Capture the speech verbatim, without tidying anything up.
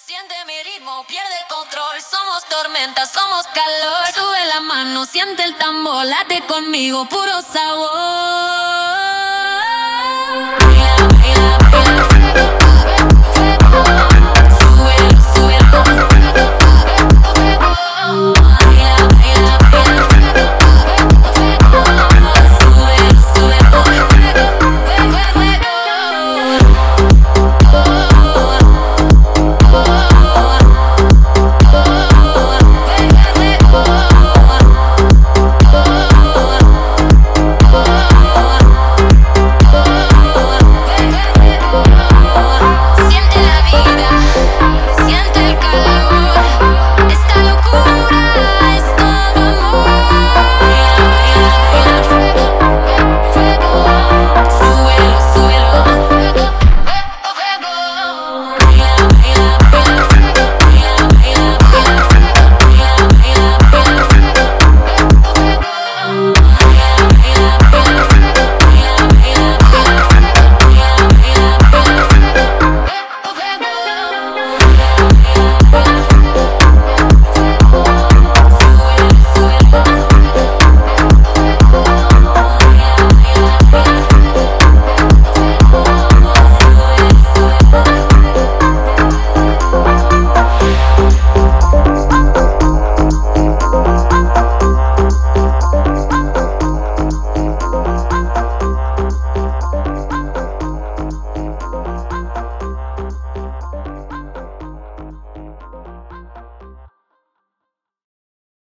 Siente mi ritmo, pierde el control. Somos tormenta, somos calor. Sube la mano, siente el tambor. Late conmigo, puro sabor.